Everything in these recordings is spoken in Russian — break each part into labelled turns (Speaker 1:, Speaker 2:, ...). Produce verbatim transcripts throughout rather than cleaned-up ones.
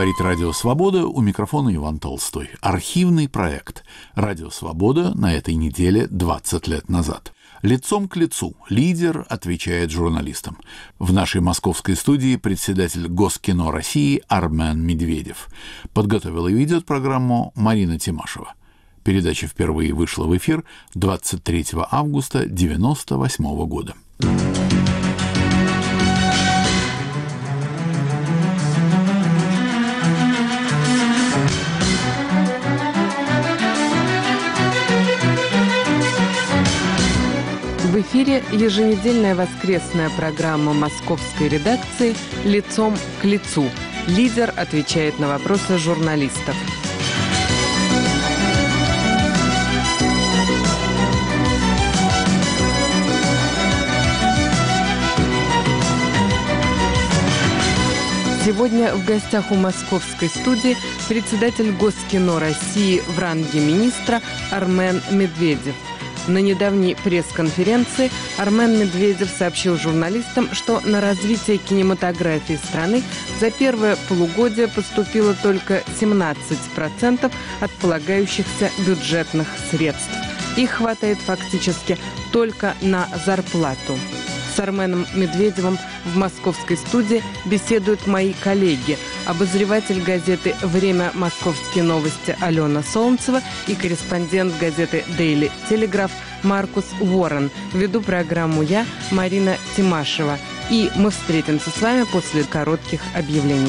Speaker 1: Говорит Радио Свобода, у микрофона Иван Толстой. Архивный проект Радио Свобода на этой неделе двадцать лет назад. Лицом к лицу лидер отвечает журналистам. В нашей московской студии председатель Госкино России Армен Медведев. Подготовила и ведет программу Марина Тимашева. Передача впервые вышла в эфир двадцать третьего августа девяносто восьмого года.
Speaker 2: В эфире еженедельная воскресная программа московской редакции «Лицом к лицу». Лидер отвечает на вопросы журналистов. Сегодня в гостях у московской студии председатель Госкино России в ранге министра Армен Медведев. На недавней пресс-конференции Армен Медведев сообщил журналистам, что на развитие кинематографии страны за первое полугодие поступило только семнадцать процентов от полагающихся бюджетных средств. Их хватает фактически только на зарплату. С Арменом Медведевым в московской студии беседуют мои коллеги, обозреватель газеты «Время. Московские новости» Алена Солнцева и корреспондент газеты «Дейли Телеграф» Маркус Уоррен. Веду программу я, Марина Тимашева. И мы встретимся с вами после коротких объявлений.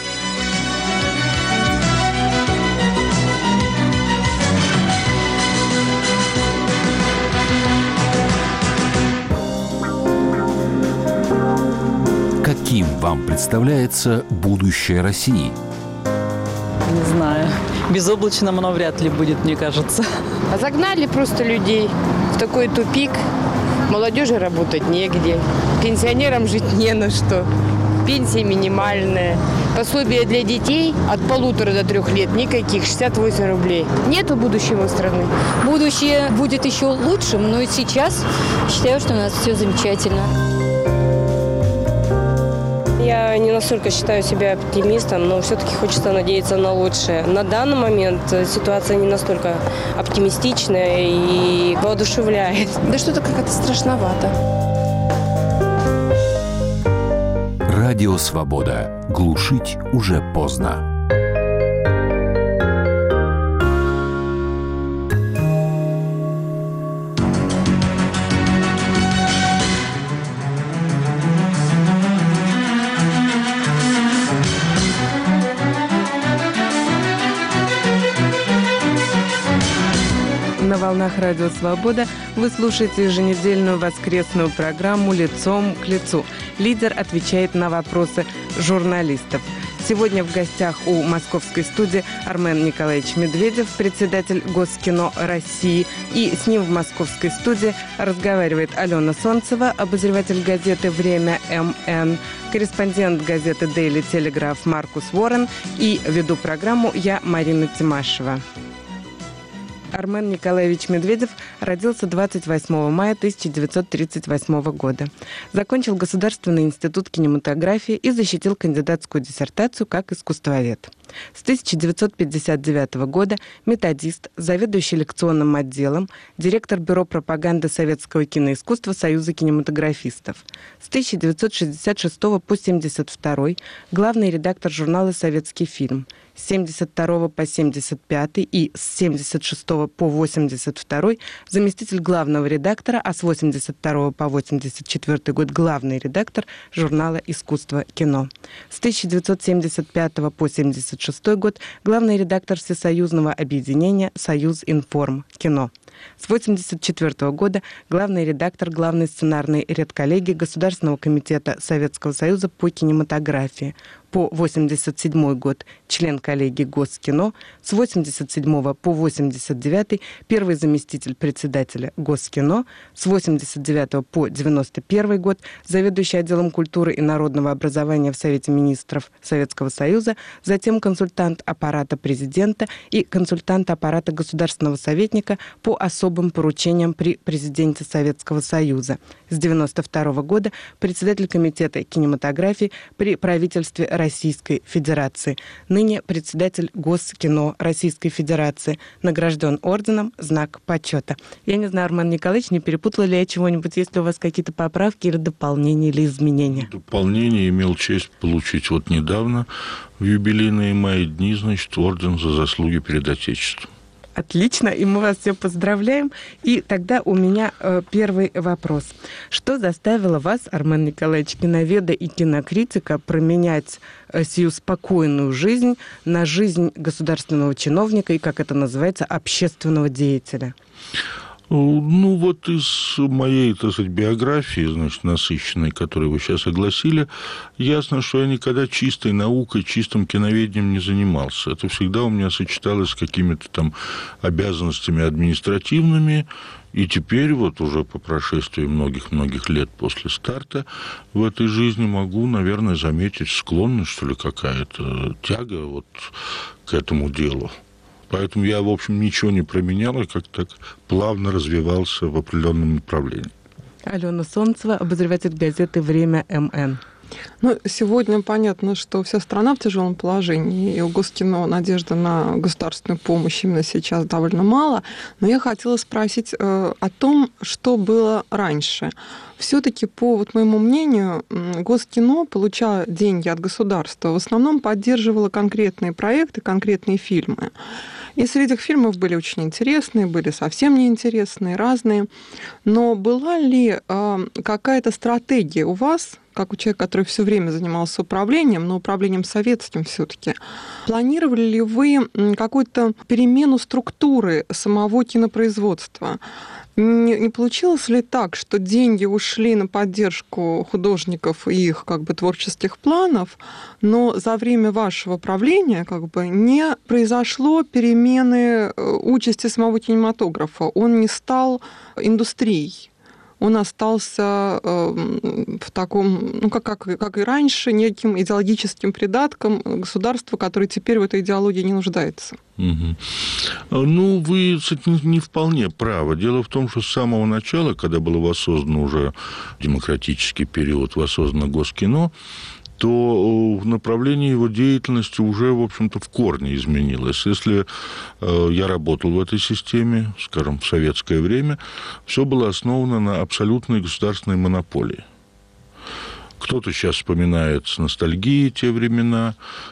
Speaker 1: Каким вам представляется будущее России?
Speaker 3: Не знаю. Безоблачным оно вряд ли будет, мне кажется.
Speaker 4: А загнали просто людей в такой тупик. Молодежи работать негде. Пенсионерам жить не на что. Пенсия минимальная. Пособие для детей от полутора до трех лет никаких, шестьдесят восемь рублей. Нету будущего страны.
Speaker 5: Будущее будет еще лучшим, но и сейчас считаю, что у нас все замечательно.
Speaker 6: Я не настолько считаю себя оптимистом, но все-таки хочется надеяться на лучшее. На данный момент ситуация не настолько оптимистичная и воодушевляет.
Speaker 4: Да что-то как-то страшновато.
Speaker 1: Радио Свобода. Глушить уже поздно.
Speaker 2: На волнах Радио Свобода вы слушаете еженедельную воскресную программу «Лицом к лицу». Лидер отвечает на вопросы журналистов. Сегодня в гостях у московской студии Армен Николаевич Медведев, председатель Госкино России. И с ним в московской студии разговаривает Алена Солнцева, обозреватель газеты «Время МН», корреспондент газеты «Дейли Телеграф» Маркус Уоррен и веду программу я, Марина Тимашева. Армен Николаевич Медведев родился двадцать восьмого мая тысяча девятьсот тридцать восьмого года. Закончил Государственный институт кинематографии и защитил кандидатскую диссертацию как искусствовед. С тысяча девятьсот пятьдесят девятого года методист, заведующий лекционным отделом, директор Бюро пропаганды советского киноискусства Союза кинематографистов. С тысяча девятьсот шестьдесят шестого по семьдесят второй главный редактор журнала «Советский фильм». С семьдесят второго по семьдесят пятый и с семьдесят шестого по восемьдесят второй заместитель главного редактора, а с восемьдесят второго по восемьдесят четвёртый год главный редактор журнала «Искусство кино». С тысяча девятьсот семьдесят пятого по семьдесят шестой год главный редактор всесоюзного объединения «Союзинформ кино». С восемьдесят четвёртого года главный редактор главной сценарной редколлегии Государственного комитета Советского Союза по кинематографии. По восемьдесят седьмой год член коллегии Госкино, с восемьдесят седьмого по восемьдесят девятый первый заместитель председателя Госкино, с восемьдесят девятого по девяносто первый год заведующий отделом культуры и народного образования в Совете министров Советского Союза, затем консультант аппарата президента и консультант аппарата государственного советника по особым поручениям при президенте Советского Союза. С девяносто второго года председатель комитета кинематографии при правительстве России Российской Федерации. Ныне председатель Госкино Российской Федерации. Награжден орденом «Знак почета». Я не знаю, Армен Николаевич, не перепутала ли я чего-нибудь, есть ли у вас какие-то поправки или дополнения, или изменения?
Speaker 7: Дополнение имел честь получить вот недавно, в юбилейные мои дни, значит, орден за заслуги перед Отечеством.
Speaker 2: Отлично, и мы вас все поздравляем. И тогда у меня э, первый вопрос. Что заставило вас, Армен Николаевич, киноведа и кинокритика, променять э, сию спокойную жизнь на жизнь государственного чиновника и, как это называется, общественного деятеля?
Speaker 7: Ну, вот из моей, так сказать, биографии, значит, насыщенной, которую вы сейчас огласили, ясно, что я никогда чистой наукой, чистым киноведением не занимался. Это всегда у меня сочеталось с какими-то там обязанностями административными, и теперь вот уже по прошествии многих-многих лет после старта в этой жизни могу, наверное, заметить склонность, что ли, какая-то тяга вот к этому делу. Поэтому я, в общем, ничего не променял, и как-то так плавно развивался в определенном направлении.
Speaker 2: Алена Солнцева, обозреватель газеты «Время МН».
Speaker 8: Ну, сегодня понятно, что вся страна в тяжелом положении, и у Госкино надежды на государственную помощь именно сейчас довольно мало. Но я хотела спросить э, о том, что было раньше. Все-таки, по вот моему мнению, Госкино, получая деньги от государства, в основном поддерживало конкретные проекты, конкретные фильмы. И среди этих фильмов были очень интересные, были совсем неинтересные, разные. Но была ли э, какая-то стратегия у вас, как у человека, который все время занимался управлением, но управлением советским все-таки, планировали ли вы какую-то перемену структуры самого кинопроизводства? Не, не получилось ли так, что деньги ушли на поддержку художников и их как бы творческих планов, но за время вашего правления как бы не произошло перемены участи самого кинематографа? Он не стал индустрией. Он остался в таком, ну, как, как, как и раньше, неким идеологическим придатком государства, которое теперь в этой идеологии не нуждается.
Speaker 7: Угу. Ну, вы, кстати, не вполне правы. Дело в том, что с самого начала, когда был воссоздан уже демократический период, воссоздано Госкино, то направление его деятельности уже, в общем-то, в корне изменилось. Если я работал в этой системе, скажем, в советское время, все было основано на абсолютной государственной монополии. Кто-то сейчас вспоминает с ностальгией те времена,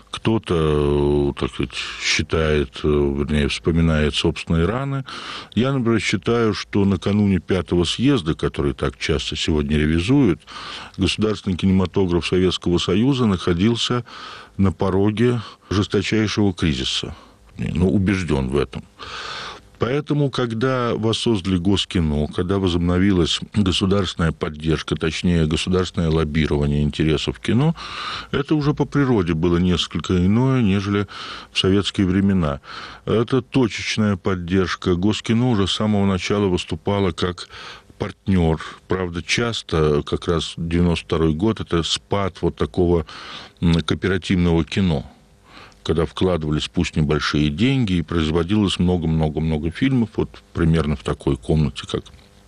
Speaker 7: кто-то, так сказать, считает, вернее, вспоминает собственные раны. Я, например, считаю, что накануне пятого съезда, который так часто сегодня ревизуют, государственный кинематограф Советского Союза находился на пороге жесточайшего кризиса. Ну, убежден в этом. Поэтому, когда воссоздали Госкино, когда возобновилась государственная поддержка, точнее, государственное лоббирование интересов кино, это уже по природе было несколько иное, нежели в советские времена. Это точечная поддержка. Госкино уже с самого начала выступало как партнер. Правда, часто, как раз девяносто второй год, это спад вот такого кооперативного кино, когда вкладывались пусть небольшие деньги, и производилось много-много-много фильмов, вот примерно в такой комнате, как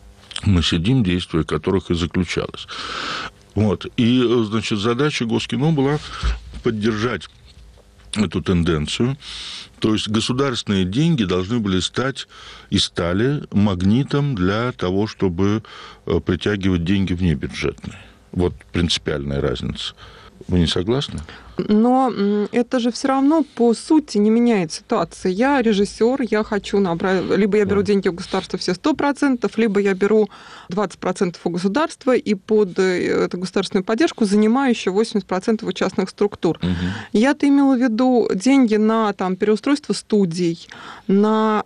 Speaker 7: мы сидим, действие которых и заключалось. Вот. И, значит, задача Госкино была поддержать эту тенденцию. То есть государственные деньги должны были стать и стали магнитом для того, чтобы притягивать деньги внебюджетные. Вот принципиальная разница. Вы не согласны?
Speaker 8: Но это же все равно по сути не меняет ситуацию. Я режиссер, я хочу набрать... Либо я беру деньги у государства все сто процентов, либо я беру двадцать процентов у государства и под эту государственную поддержку занимаю еще восемьдесят процентов у частных структур. Угу. Я-то имела в виду деньги на там, переустройство студий, на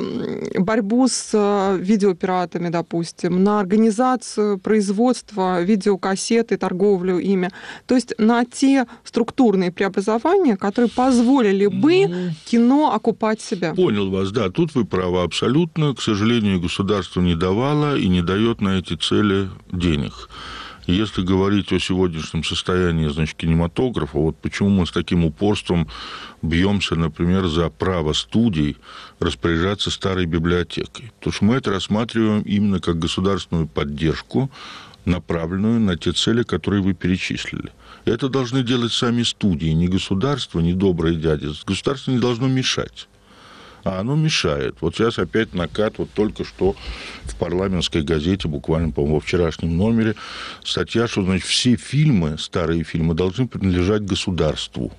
Speaker 8: э, борьбу с видеопиратами, допустим, на организацию производства видеокассеты, торговлю ими. То есть на те структуры, преобразования, которые позволили бы ну, кино окупать себя.
Speaker 7: Понял вас, да, тут вы правы абсолютно. К сожалению, государство не давало и не дает на эти цели денег. И если говорить о сегодняшнем состоянии, значит, кинематографа, вот почему мы с таким упорством бьемся, например, за право студий распоряжаться старой библиотекой. Потому что мы это рассматриваем именно как государственную поддержку направленную на те цели, которые вы перечислили. Это должны делать сами студии, не государство, не добрые дяди. Государство не должно мешать. А оно мешает. Вот сейчас опять накат, вот только что в парламентской газете, буквально, по-моему, во вчерашнем номере, статья, что, значит, все фильмы, старые фильмы, должны принадлежать государству.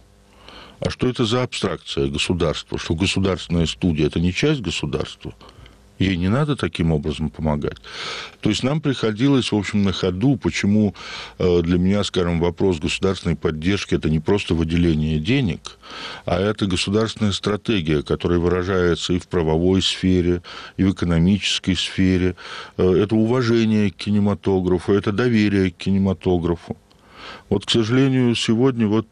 Speaker 7: А что это за абстракция государства? Что государственная студия – это не часть государства? Ей не надо таким образом помогать. То есть нам приходилось, в общем, на ходу, почему для меня, скажем, вопрос государственной поддержки – это не просто выделение денег, а это государственная стратегия, которая выражается и в правовой сфере, и в экономической сфере. Это уважение к кинематографу, это доверие к кинематографу. Вот, к сожалению, сегодня вот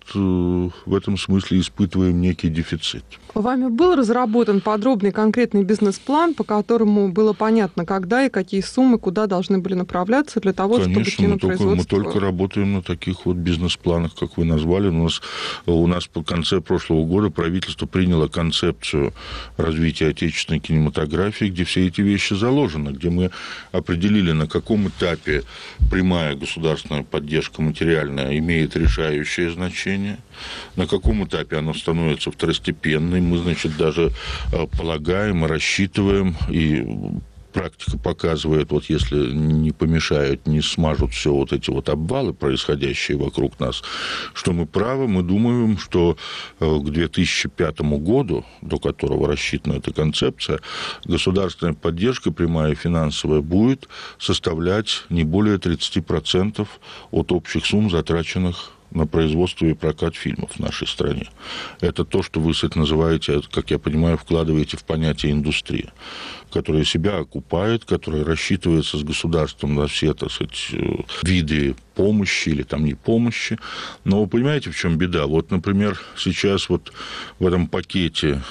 Speaker 7: в этом смысле испытываем некий дефицит.
Speaker 8: Вами был разработан подробный конкретный бизнес-план, по которому было понятно, когда и какие суммы, куда должны были направляться для того,
Speaker 7: Конечно,
Speaker 8: чтобы кинопроизводство...
Speaker 7: мы только, мы только работаем на таких вот бизнес-планах, как вы назвали. У нас, у нас по конце прошлого года правительство приняло концепцию развития отечественной кинематографии, где все эти вещи заложены, где мы определили, на каком этапе прямая государственная поддержка материальная имеет решающее значение, на каком этапе она становится второстепенной. Мы, значит, даже полагаем и рассчитываем, и практика показывает, вот если не помешают, не смажут все вот эти вот обвалы, происходящие вокруг нас, что мы правы, мы думаем, что к две тысячи пятому году, до которого рассчитана эта концепция, государственная поддержка, прямая и финансовая, будет составлять не более тридцать процентов от общих сумм, затраченных на производство и прокат фильмов в нашей стране. Это то, что вы, кстати, называете, как я понимаю, вкладываете в понятие индустрия, которая себя окупает, которая рассчитывается с государством на все, так сказать, виды помощи или там не помощи. Но вы понимаете, в чем беда? Вот, например, сейчас вот в этом пакете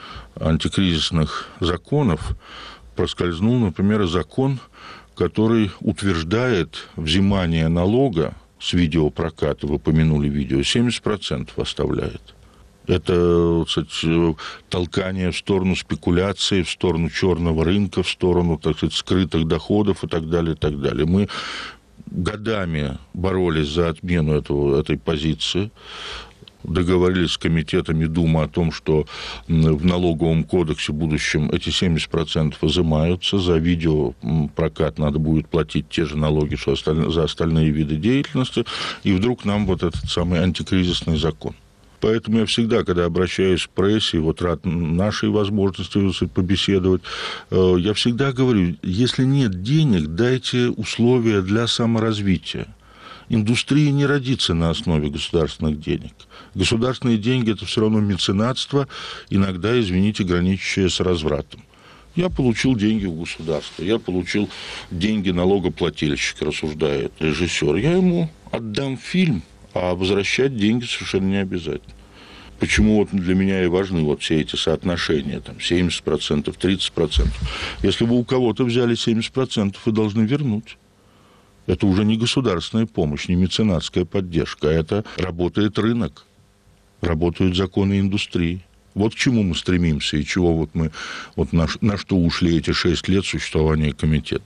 Speaker 7: антикризисных законов проскользнул, например, закон, который утверждает взимание налога с видеопроката, вы упомянули видео, семьдесят процентов оставляет. Это, кстати, толкание в сторону спекуляции, в сторону черного рынка, в сторону, так сказать, скрытых доходов и так далее, и так далее. Мы годами боролись за отмену этого, этой позиции, договорились с комитетами Думы о том, что в налоговом кодексе в будущем эти семьдесят процентов изымаются, за видеопрокат надо будет платить те же налоги, что за остальные виды деятельности, и вдруг нам вот этот самый антикризисный закон. Поэтому я всегда, когда обращаюсь к прессе, вот рад нашей возможности побеседовать, я всегда говорю, если нет денег, дайте условия для саморазвития. Индустрия не родится на основе государственных денег. Государственные деньги – это все равно меценатство, иногда, извините, граничащее с развратом. Я получил деньги у государства, я получил деньги налогоплательщика, рассуждает режиссер. Я ему отдам фильм, а возвращать деньги совершенно не обязательно. Почему вот для меня и важны вот все эти соотношения, там, семьдесят процентов, тридцать процентов. Если вы у кого-то взяли семьдесят процентов, вы должны вернуть. Это уже не государственная помощь, не меценатская поддержка, а это работает рынок, работают законы индустрии. Вот к чему мы стремимся и чего вот мы, вот на, на что ушли эти шесть лет существования комитета.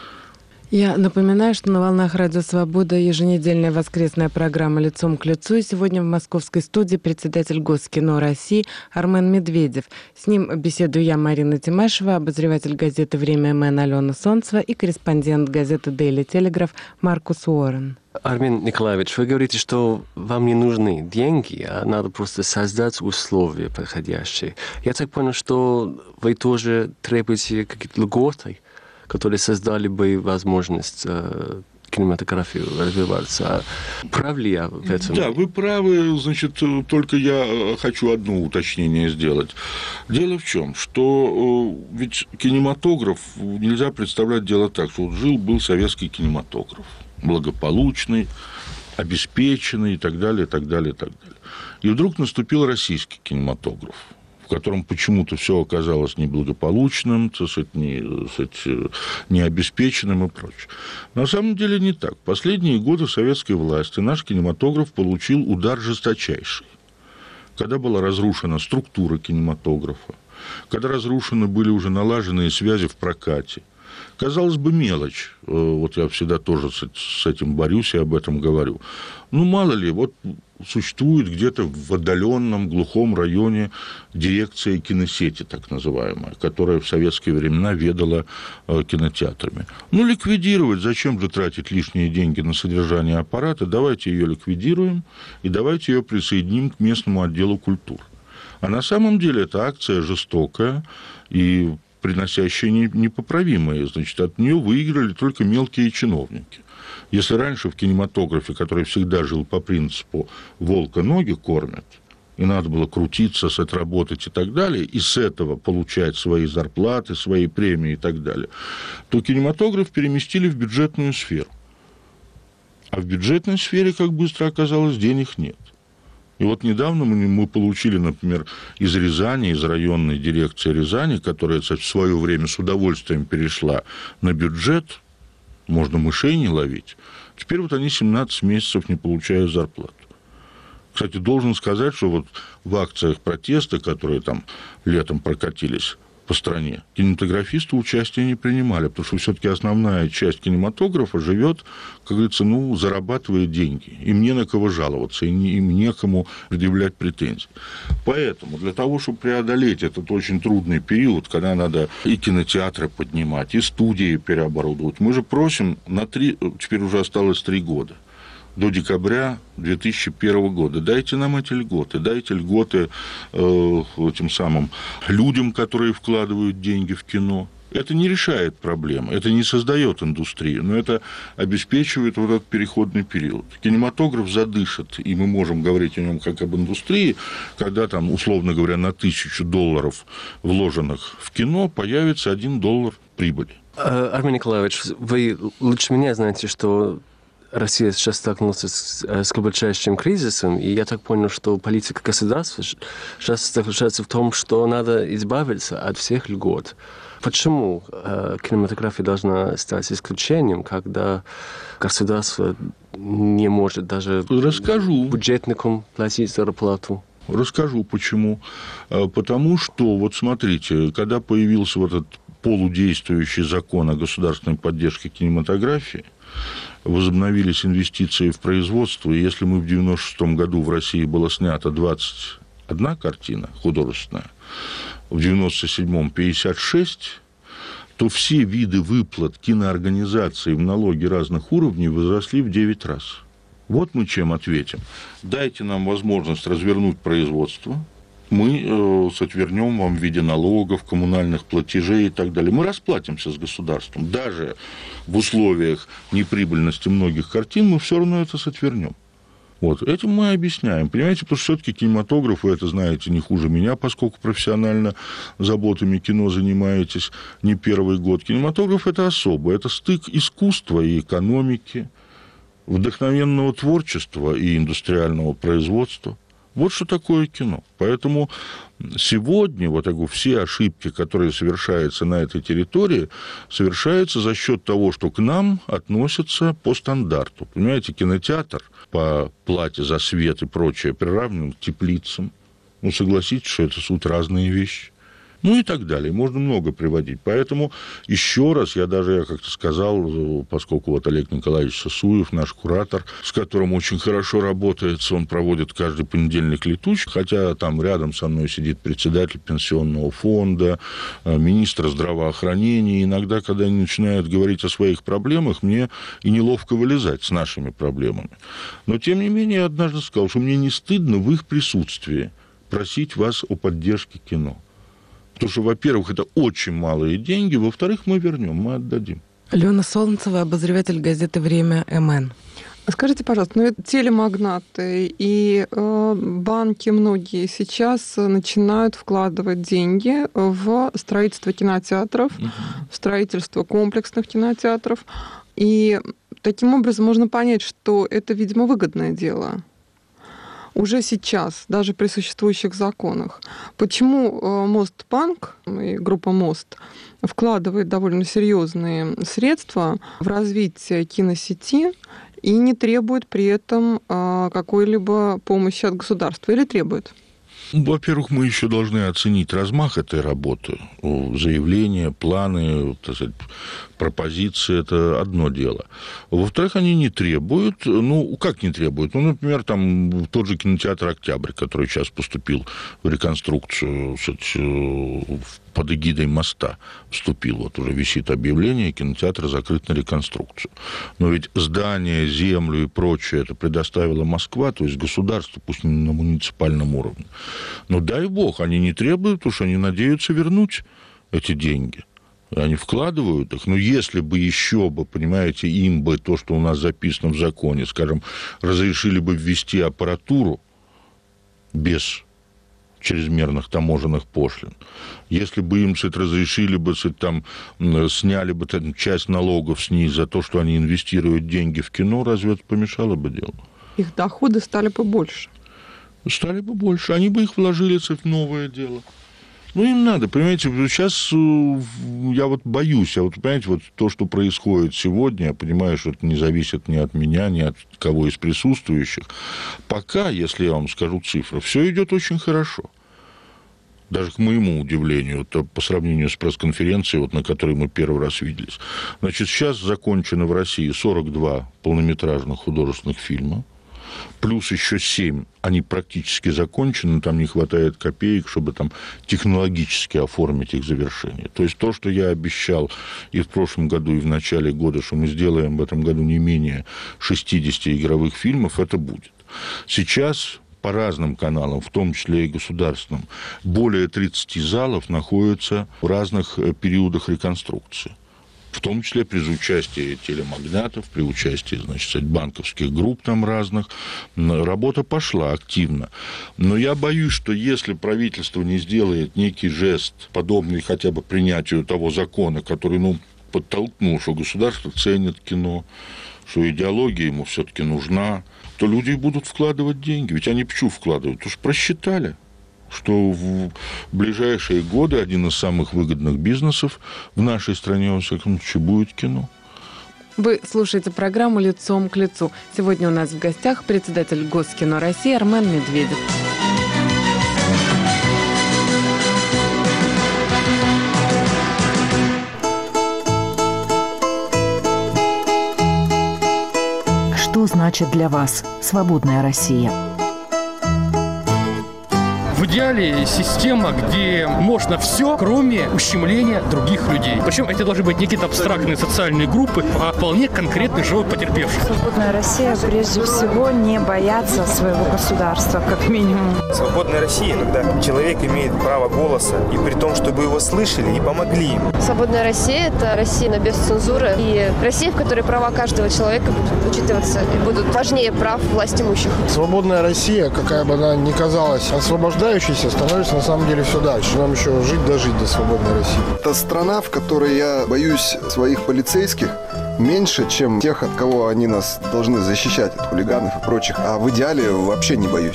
Speaker 2: Я напоминаю, что на волнах Радио Свобода еженедельная воскресная программа «Лицом к лицу». И сегодня в московской студии председатель Госкино России Армен Медведев. С ним беседую я, Марина Тимашева, обозреватель газеты «Время эм эн» Алена Солнцева и корреспондент газеты «Дейли Телеграф» Маркус Уоррен.
Speaker 9: Армен Николаевич, вы говорите, что вам не нужны деньги, а надо просто создать условия подходящие. Я так понял, что вы тоже требуете какие-то льготы, которые создали бы возможность э, кинематографии развиваться. Прав ли я в этом?
Speaker 7: Да, вы правы. Значит, только я хочу одно уточнение сделать. Дело в чем, что э, ведь кинематограф нельзя представлять дело так, что вот жил-был советский кинематограф, благополучный, обеспеченный и так далее, и так далее, и так далее. И вдруг наступил российский кинематограф, в котором почему-то все оказалось неблагополучным, так сказать, не, так сказать, необеспеченным и прочее. На самом деле не так. В последние годы советской власти наш кинематограф получил удар жесточайший. Когда была разрушена структура кинематографа, когда разрушены были уже налаженные связи в прокате, Казалось бы, мелочь. Вот я всегда тоже с этим борюсь и об этом говорю. Ну, мало ли, вот существует где-то в отдаленном глухом районе дирекция киносети, так называемая, которая в советские времена ведала кинотеатрами. Ну, ликвидировать, зачем же тратить лишние деньги на содержание аппарата, давайте ее ликвидируем и давайте ее присоединим к местному отделу культуры. А на самом деле эта акция жестокая и приносящая непоправимые. Значит, от нее выиграли только мелкие чиновники. Если раньше в кинематографе, который всегда жил по принципу «волка ноги кормят», и надо было крутиться, отработать и так далее, и с этого получать свои зарплаты, свои премии и так далее, то кинематограф переместили в бюджетную сферу. А в бюджетной сфере, как быстро оказалось, денег нет. И вот недавно мы, мы получили, например, из Рязани, из районной дирекции Рязани, которая в свое время с удовольствием перешла на бюджет, можно мышей не ловить. Теперь вот они семнадцать месяцев не получают зарплату. Кстати, должен сказать, что вот в акциях протеста, которые там летом прокатились по стране, кинематографисты участия не принимали, потому что все-таки основная часть кинематографа живет, как говорится, ну, зарабатывает деньги. Им не на кого жаловаться, им некому предъявлять претензии. Поэтому для того, чтобы преодолеть этот очень трудный период, когда надо и кинотеатры поднимать, и студии переоборудовать, мы же просим на три, теперь уже осталось три года, до декабря две тысячи первого года. Дайте нам эти льготы. Дайте льготы э, этим самым людям, которые вкладывают деньги в кино. Это не решает проблемы, это не создает индустрию, но это обеспечивает вот этот переходный период. Кинематограф задышит, и мы можем говорить о нем как об индустрии, когда там, условно говоря, на тысячу долларов, вложенных в кино, появится один доллар прибыли.
Speaker 9: Армен Николаевич, вы лучше меня знаете, что Россия сейчас столкнулась с, с глубочайшим кризисом, и я так понял, что политика государства сейчас заключается в том, что надо избавиться от всех льгот. Почему э, кинематография должна стать исключением, когда государство не может даже
Speaker 7: Расскажу.
Speaker 9: бюджетникам платить зарплату?
Speaker 7: Расскажу, почему. Потому что, вот смотрите, когда появился вот этот полудействующий закон о государственной поддержке кинематографии, возобновились инвестиции в производство, и если мы в девяносто шестом году в России было снято двадцать одна картина художественная, в девяносто седьмом пятьдесят шесть, то все виды выплат киноорганизаций в налоги разных уровней возросли в девять раз. Вот мы чем ответим. Дайте нам возможность развернуть производство, мы э, отвернем вам в виде налогов, коммунальных платежей и так далее. Мы расплатимся с государством. Даже в условиях неприбыльности многих картин мы все равно это сотвернем. Вот. Этим мы объясняем. Понимаете, потому что все-таки кинематограф, вы это знаете не хуже меня, поскольку профессионально заботами кино занимаетесь не первый год. Кинематограф – это особо. Это стык искусства и экономики, вдохновенного творчества и индустриального производства. Вот что такое кино. Поэтому сегодня вот так, все ошибки, которые совершаются на этой территории, совершаются за счет того, что к нам относятся по стандарту. Понимаете, кинотеатр по плате за свет и прочее приравнен к теплицам. Ну, согласитесь, что это суть разные вещи. Ну и так далее. Можно много приводить. Поэтому еще раз, я даже, я как-то сказал, поскольку вот Олег Николаевич Сосуев, наш куратор, с которым очень хорошо работает, он проводит каждый понедельник летуч, хотя там рядом со мной сидит председатель пенсионного фонда, министр здравоохранения. Иногда, когда они начинают говорить о своих проблемах, мне и неловко вылезать с нашими проблемами. Но, тем не менее, я однажды сказал, что мне не стыдно в их присутствии просить вас о поддержке кино. Потому что, во-первых, это очень малые деньги, во-вторых, мы вернем, мы отдадим.
Speaker 2: Алена Солнцева, обозреватель газеты «Время эм эн».
Speaker 8: Скажите, пожалуйста, ну это телемагнаты и э, банки многие сейчас начинают вкладывать деньги в строительство кинотеатров, uh-huh. в строительство комплексных кинотеатров. И таким образом можно понять, что это, видимо, выгодное дело. Уже сейчас, даже при существующих законах. Почему Мостбанк и группа Мост вкладывает довольно серьезные средства в развитие киносети и не требует при этом какой-либо помощи от государства? Или требует?
Speaker 7: Во-первых, мы еще должны оценить размах этой работы. Заявления, планы, так сказать, пропозиции – это одно дело. Во-вторых, они не требуют, ну, как не требуют? Ну, например, там тот же кинотеатр «Октябрь», который сейчас поступил в реконструкцию, кстати, под эгидой моста вступил. Вот уже висит объявление, кинотеатр закрыт на реконструкцию. Но ведь здание, землю и прочее это предоставила Москва, то есть государство, пусть не на муниципальном уровне. Но дай бог, они не требуют, потому что они надеются вернуть эти деньги. Они вкладывают их, но если бы еще бы, понимаете, им бы то, что у нас записано в законе, скажем, разрешили бы ввести аппаратуру без чрезмерных таможенных пошлин, если бы им кстати, разрешили бы, кстати, там, сняли бы там, часть налогов с них за то, что они инвестируют деньги в кино, разве это помешало бы делу?
Speaker 8: Их доходы стали бы больше.
Speaker 7: Стали бы больше. Они бы их вложили кстати, в новое дело. Ну, им надо, понимаете, сейчас я вот боюсь, а вот, понимаете, вот то, что происходит сегодня, я понимаю, что это не зависит ни от меня, ни от кого из присутствующих. Пока, если я вам скажу цифры, все идет очень хорошо. Даже к моему удивлению, это по сравнению с пресс-конференцией, вот, на которой мы первый раз виделись. Значит, сейчас закончено в России сорок два полнометражных художественных фильма. Плюс еще семь, они практически закончены, там не хватает копеек, чтобы там технологически оформить их завершение. То есть то, что я обещал и в прошлом году, и в начале года, что мы сделаем в этом году не менее шестьдесят игровых фильмов, это будет. Сейчас по разным каналам, в том числе и государственным, более тридцати залов находятся в разных периодах реконструкции. В том числе при участии телемагнатов, при участии, значит, банковских групп там разных. Работа пошла активно. Но я боюсь, что если правительство не сделает некий жест, подобный хотя бы принятию того закона, который, ну, подтолкнул, что государство ценит кино, что идеология ему все-таки нужна, то люди будут вкладывать деньги. Ведь они почему вкладывают? Потому что просчитали, что в ближайшие годы один из самых выгодных бизнесов в нашей стране, во всяком случае, будет кино.
Speaker 2: Вы слушаете программу «Лицом к лицу». Сегодня у нас в гостях председатель Госкино России Армен Медведев.
Speaker 10: Что значит для вас свободная Россия?
Speaker 11: В идеале система, где можно все, кроме ущемления других людей. Причем это должны быть не какие-то абстрактные социальные группы, а вполне конкретный живой потерпевший.
Speaker 12: Свободная Россия прежде всего не бояться своего государства, как минимум.
Speaker 13: Свободная Россия, когда человек имеет право голоса, и при том, чтобы его слышали и помогли ему.
Speaker 14: Свободная Россия – это Россия без цензуры, и Россия, в которой права каждого человека будут учитываться и будут важнее прав власть имущих.
Speaker 15: Свободная Россия, какая бы она ни казалась освобождающей, становится на самом деле все дальше. Нам еще жить дожить до свободной России.
Speaker 16: Это страна, в которой я боюсь своих полицейских меньше, чем тех, от кого они нас должны защищать, от хулиганов и прочих. А в идеале вообще не боюсь.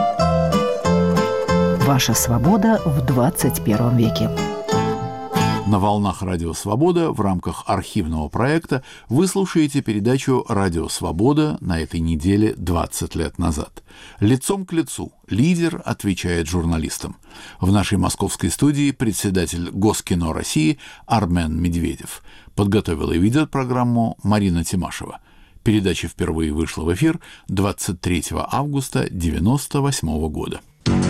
Speaker 10: Ваша свобода в двадцать первом веке.
Speaker 1: На волнах «Радио Свобода» в рамках архивного проекта вы слушаете передачу «Радио Свобода» на этой неделе двадцать лет назад. Лицом к лицу лидер отвечает журналистам. В нашей московской студии председатель Госкино России Армен Медведев. Подготовила и ведет программу Марина Тимашева. Передача впервые вышла в эфир двадцать третьего августа девяносто восьмого года.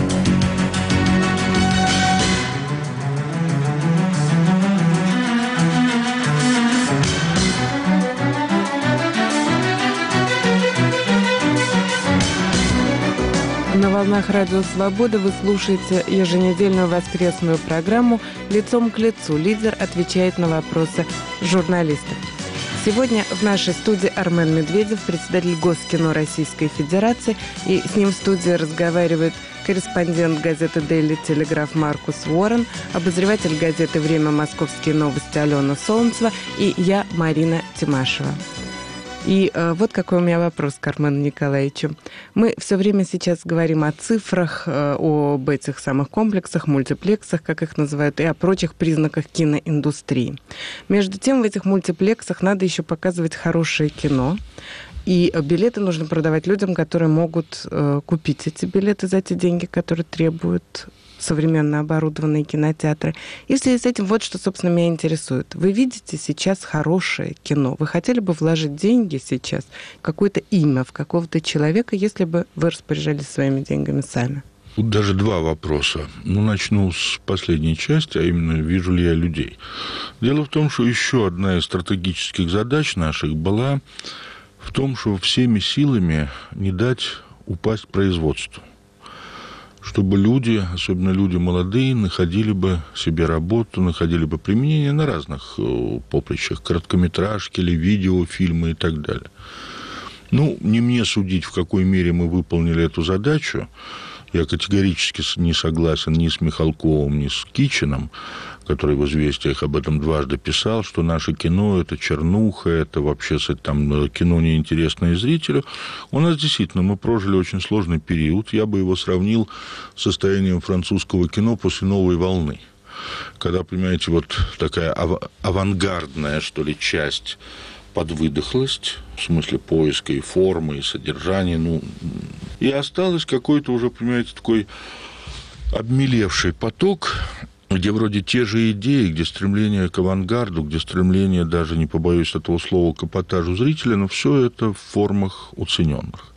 Speaker 2: На волнах «Радио Свобода» вы слушаете еженедельную воскресную программу «Лицом к лицу». Лидер отвечает на вопросы журналистов. Сегодня в нашей студии Армен Медведев, председатель Госкино Российской Федерации, и с ним в студии разговаривает корреспондент газеты «Дейли Телеграф» Маркус Уоррен, обозреватель газеты «Время. Московские новости» Алена Солнцева и я, Марина Тимашева. И э, вот какой у меня вопрос к Армену Николаевичу. Мы все время сейчас говорим о цифрах, э, об этих самых комплексах, мультиплексах, как их называют, и о прочих признаках киноиндустрии. Между тем, в этих мультиплексах надо еще показывать хорошее кино. И билеты нужно продавать людям, которые могут э, купить эти билеты за те деньги, которые требуют современно оборудованные кинотеатры. И в связи с этим вот что, собственно, меня интересует. Вы видите сейчас хорошее кино. Вы хотели бы вложить деньги сейчас, какое-то имя в какого-то человека, если бы вы распоряжались своими деньгами сами?
Speaker 7: Тут даже два вопроса. Ну, начну с последней части, а именно, вижу ли я людей. Дело в том, что еще одна из стратегических задач наших была в том, что всеми силами не дать упасть производству. Чтобы люди, особенно люди молодые, находили бы себе работу, находили бы применение на разных поприщах, короткометражки или видеофильмы и так далее. Ну, не мне судить, в какой мере мы выполнили эту задачу. Я категорически не согласен ни с Михалковым, ни с Кичиным, который в «Известиях» об этом дважды писал, что наше кино – это чернуха, это вообще там, кино неинтересное зрителю. У нас действительно, мы прожили очень сложный период. Я бы его сравнил с состоянием французского кино после «Новой волны». Когда, понимаете, вот такая ав- авангардная, что ли, часть подвыдохлость, в смысле поиска и формы, и содержания, ну, и осталось какой-то уже, понимаете, такой обмелевший поток, где вроде те же идеи, где стремление к авангарду, где стремление, даже не побоюсь этого слова, к эпатажу зрителя, но все это в формах уцененных.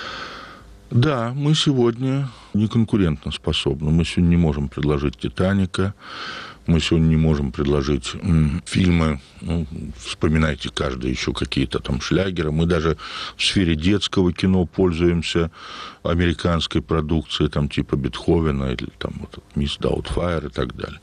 Speaker 7: Да, мы сегодня не конкурентоспособны. Мы сегодня не можем предложить «Титаника», мы сегодня не можем предложить м, фильмы, ну, вспоминайте каждый еще какие-то там шлягеры. Мы даже в сфере детского кино пользуемся американской продукцией, там типа Бетховена или там вот, «Мисс Даутфайр» и так далее.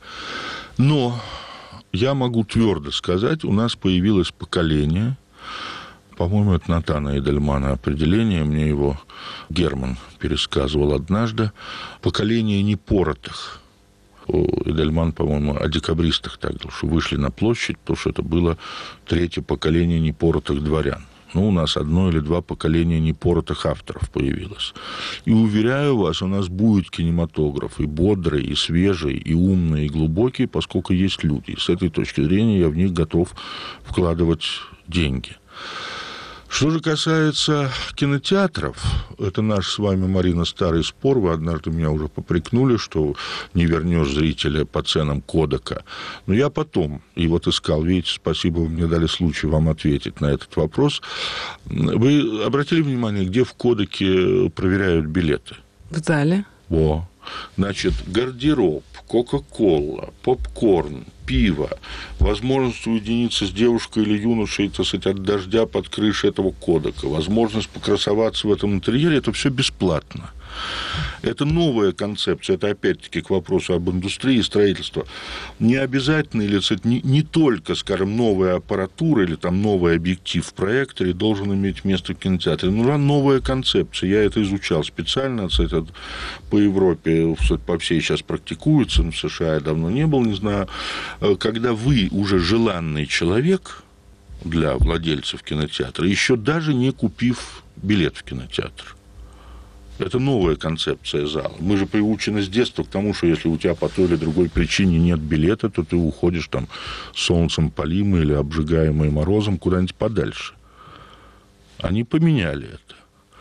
Speaker 7: Но я могу твердо сказать, у нас появилось поколение, по-моему, это Натана Эдельмана определение, мне его Герман пересказывал однажды, поколение непоротых. Эдельман, по-моему, о декабристах так говорил, что вышли на площадь, потому что это было третье поколение непоротых дворян. Ну, у нас одно или два поколения непоротых авторов появилось. И уверяю вас, у нас будет кинематограф и бодрый, и свежий, и умный, и глубокий, поскольку есть люди. И с этой точки зрения я в них готов вкладывать деньги. Что же касается кинотеатров, это наш с вами, Марина, старый спор. Вы однажды меня уже попрекнули, что не вернешь зрителя по ценам Кодека. Но я потом, и вот искал, видите, спасибо, вы мне дали случай вам ответить на этот вопрос. Вы обратили внимание, где в Кодеке проверяют билеты?
Speaker 2: В зале.
Speaker 7: Во. Значит, гардероб, кока-кола, попкорн, пиво, возможность уединиться с девушкой или юношей, так сказать, от дождя под крышей этого Кодека, возможность покрасоваться в этом интерьере, это все бесплатно. Это новая концепция, это опять-таки к вопросу об индустрии строительства. Не обязательно, или не, не только, скажем, новая аппаратура или там новый объектив в проекторе должен иметь место в кинотеатре. Нужна новая концепция. Я это изучал специально, это по Европе, по всей сейчас практикуется, в США я давно не был, не знаю. Когда вы уже желанный человек для владельцев кинотеатра, еще даже не купив билет в кинотеатр. Это новая концепция зала. Мы же приучены с детства к тому, что если у тебя по той или другой причине нет билета, то ты уходишь там солнцем палимый или обжигаемый морозом куда-нибудь подальше. Они поменяли это.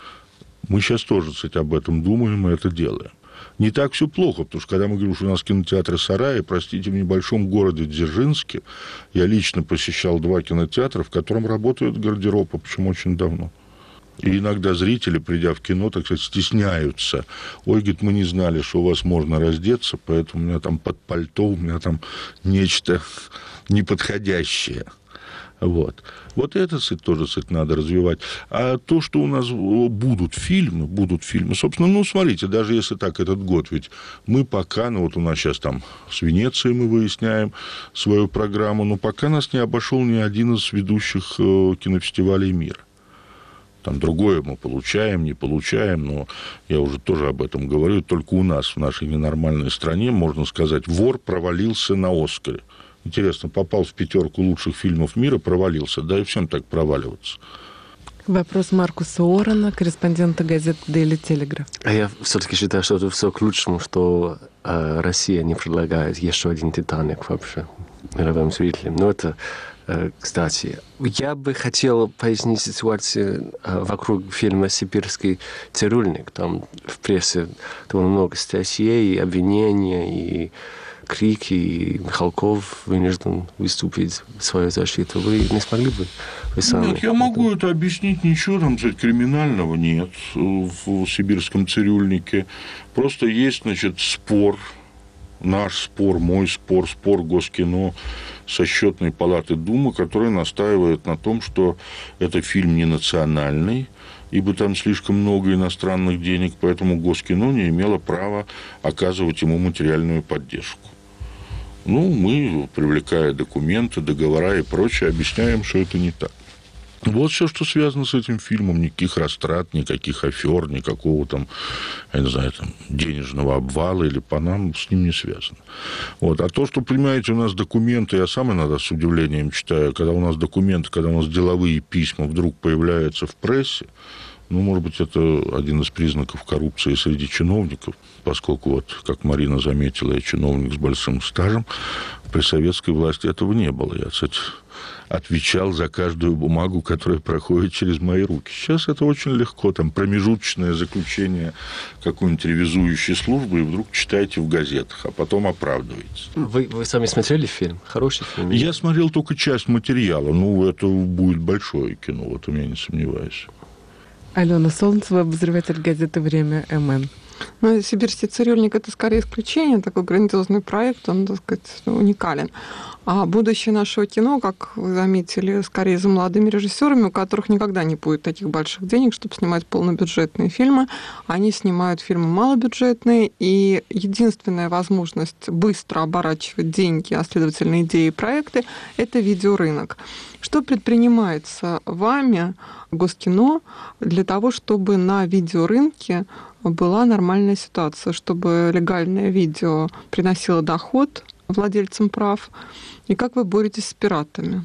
Speaker 7: Мы сейчас тоже, кстати, об этом думаем и это делаем. Не так все плохо, потому что когда мы говорим, что у нас кинотеатры сараи, простите, в небольшом городе Дзержинске я лично посещал два кинотеатра, в котором работает гардероб, причем очень давно. И иногда зрители, придя в кино, так сказать, стесняются. Ой, говорит, мы не знали, что у вас можно раздеться, поэтому у меня там под пальто, у меня там нечто неподходящее. Вот. Вот это, кстати, тоже, кстати, надо развивать. А то, что у нас будут фильмы, будут фильмы, собственно, ну, смотрите, даже если так этот год, ведь мы пока, ну, вот у нас сейчас там с Венецией мы выясняем свою программу, но пока нас не обошел ни один из ведущих кинофестивалей мира. Там другое мы получаем, не получаем, но я уже тоже об этом говорю. Только у нас, в нашей ненормальной стране, можно сказать, «Вор» провалился на «Оскаре». Интересно, попал в пятерку лучших фильмов мира, провалился. Да и всем так проваливаться.
Speaker 2: Вопрос Маркуса Орена, корреспондента газеты Daily Telegraph.
Speaker 9: А я все-таки считаю, что это все к лучшему, что э, Россия не предлагает еще один «Титаник» вообще мировым зрителям. Но это кстати. Я бы хотел пояснить ситуацию вокруг фильма «Сибирский цирюльник». Там в прессе довольно много статей, обвинений и крики, и Михалков вынужден выступить в свою защиту. Вы не смогли бы? Вы сами?
Speaker 7: Нет, я могу это объяснить. Ничего там криминального нет в «Сибирском цирюльнике». Просто есть, значит, спор, наш спор, мой спор, спор Госкино со Счетной палаты Думы, которая настаивает на том, что это фильм не национальный, ибо там слишком много иностранных денег, поэтому Госкино не имело права оказывать ему материальную поддержку. Ну, мы, привлекая документы, договора и прочее, объясняем, что это не так. Вот все, что связано с этим фильмом. Никаких растрат, никаких афер, никакого там, я не знаю, там, денежного обвала или панам с ним не связано. Вот. А то, что, понимаете, у нас документы, я сам иногда с удивлением читаю, когда у нас документы, когда у нас деловые письма вдруг появляются в прессе, ну, может быть, это один из признаков коррупции среди чиновников, поскольку, вот, как Марина заметила, я чиновник с большим стажем, при советской власти этого не было. Я, кстати, отвечал за каждую бумагу, которая проходит через мои руки. Сейчас это очень легко, там, промежуточное заключение какой-нибудь ревизующей службы, и вдруг читаете в газетах, а потом оправдываетесь.
Speaker 9: Вы, вы сами смотрели фильм? Хороший фильм?
Speaker 7: Я смотрел только часть материала. Ну, это будет большое кино, вот у меня не сомневаюсь.
Speaker 2: Алена Солнцева, обозреватель газеты «Время МН».
Speaker 8: Ну, «Сибирский цирюльник» — это скорее исключение, такой грандиозный проект, он, так сказать, уникален. А будущее нашего кино, как вы заметили, скорее за молодыми режиссерами, у которых никогда не будет таких больших денег, чтобы снимать полнобюджетные фильмы. Они снимают фильмы малобюджетные, и единственная возможность быстро оборачивать деньги, а следовательно идеи и проекты — это видеорынок. Что предпринимается вами, Госкино, для того, чтобы на видеорынке была нормальная ситуация, чтобы легальное видео приносило доход владельцам прав? И как вы боретесь с пиратами?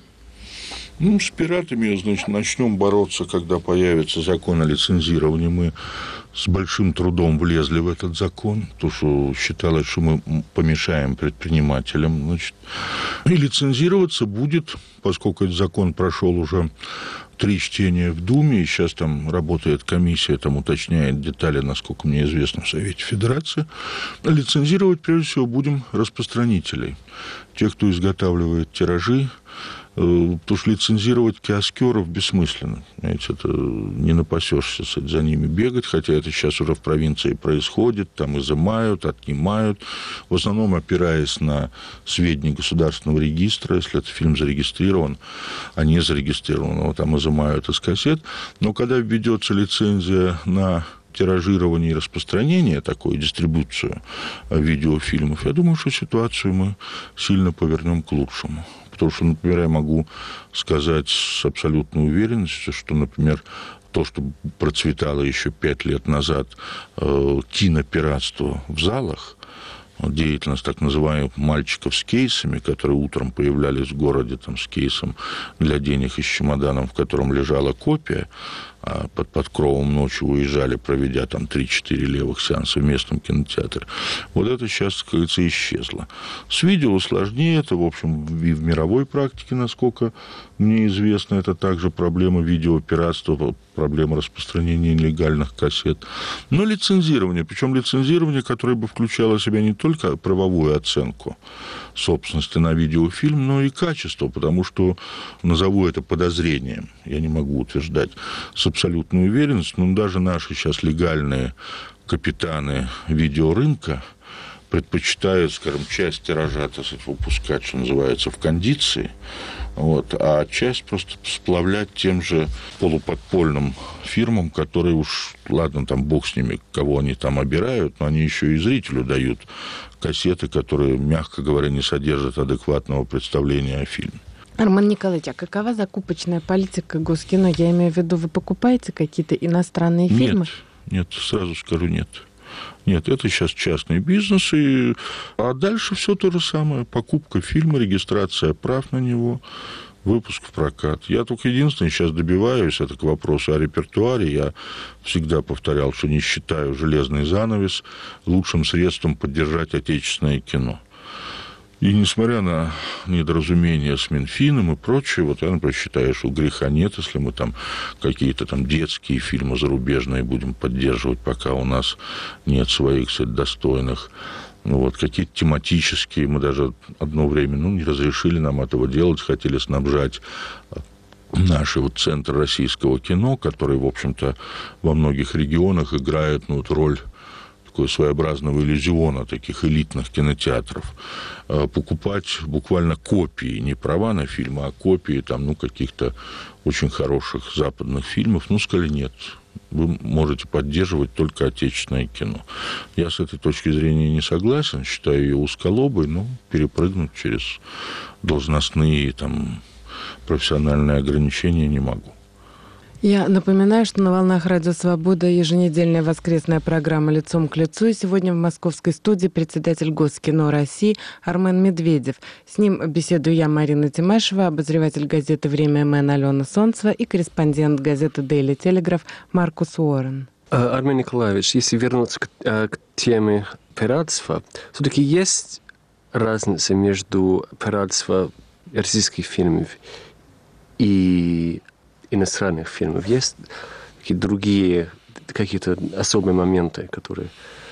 Speaker 7: Ну, с пиратами, значит, начнем бороться, когда появится закон о лицензировании. Мы с большим трудом влезли в этот закон, потому что считалось, что мы помешаем предпринимателям. Значит. И лицензироваться будет, поскольку этот закон прошел уже три чтения в Думе, и сейчас там работает комиссия, там уточняет детали, насколько мне известно, в Совете Федерации. Лицензировать, прежде всего, будем распространителей. Тех, кто изготавливает тиражи, потому что лицензировать киоскеров бессмысленно. Знаете, это не напасешься за ними бегать, хотя это сейчас уже в провинции происходит, там изымают, отнимают, в основном опираясь на сведения государственного регистра, если этот фильм зарегистрирован, а не зарегистрирован, его там изымают из кассет. Но когда введется лицензия на тиражирование и распространение, такую дистрибуцию видеофильмов, я думаю, что ситуацию мы сильно повернем к лучшему. Потому что, например, я могу сказать с абсолютной уверенностью, что, например, то, что процветало еще пять лет назад, э, кинопиратство в залах, деятельность так называемых мальчиков с кейсами, которые утром появлялись в городе там, с кейсом для денег и с чемоданом, в котором лежала копия, а под подкровом ночью уезжали, проведя там три-четыре левых сеанса в местном кинотеатре. Вот это сейчас, как говорится, исчезло. С видео сложнее, это, в общем, и в мировой практике, насколько мне известно, это также проблема видеопиратства, проблема распространения нелегальных кассет. Но лицензирование, причем лицензирование, которое бы включало в себя не только правовую оценку собственности на видеофильм, но и качество, потому что, назову это подозрением, я не могу утверждать с абсолютной уверенностью, но даже наши сейчас легальные капитаны видеорынка предпочитают, скажем, часть тиража, так сказать, выпускать, что называется, в кондиции, вот, а часть просто сплавлять тем же полуподпольным фирмам, которые уж, ладно, там бог с ними, кого они там обирают, но они еще и зрителю дают кассеты, которые, мягко говоря, не содержат адекватного представления о фильме.
Speaker 2: Армен Николаевич, а какова закупочная политика Госкино? Я имею в виду, вы покупаете какие-то иностранные фильмы?
Speaker 7: Нет, нет, сразу скажу, нет. Нет, это сейчас частный бизнес, и... а дальше все то же самое. Покупка фильма, регистрация прав на него, выпуск в прокат. Я только единственное сейчас добиваюсь, это к вопросу о репертуаре. Я всегда повторял, что не считаю «Железный занавес» лучшим средством поддержать отечественное кино. И несмотря на недоразумения с Минфином и прочее, вот я, например, считаю, что греха нет, если мы там какие-то там детские фильмы зарубежные будем поддерживать, пока у нас нет своих, кстати, достойных. Ну, вот, какие-то тематические, мы даже одно время, ну, не разрешили нам этого делать, хотели снабжать наш вот центр российского кино, который, в общем-то, во многих регионах играет, ну, вот, роль такого своеобразного иллюзиона таких элитных кинотеатров. Покупать буквально копии, не права на фильмы, а копии там, ну, каких-то очень хороших западных фильмов. Ну, сказали, нет, вы можете поддерживать только отечественное кино. Я с этой точки зрения не согласен, считаю ее узколобой, но перепрыгнуть через должностные там профессиональные ограничения не могу.
Speaker 2: Я напоминаю, что на волнах Радио Свобода еженедельная воскресная программа «Лицом к лицу». И сегодня в московской студии председатель Госкино России Армен Медведев. С ним беседую я, Марина Тимашева, обозреватель газеты «Время эм эн» Алена Солнцева и корреспондент газеты «Дейли Телеграф» Маркус Уоррен.
Speaker 9: Армен Николаевич, если вернуться к, к теме пиратства, все-таки есть разница между пиратством российских фильмов и иностранных фильмов? Есть какие-то другие, какие-то особые моменты, которые...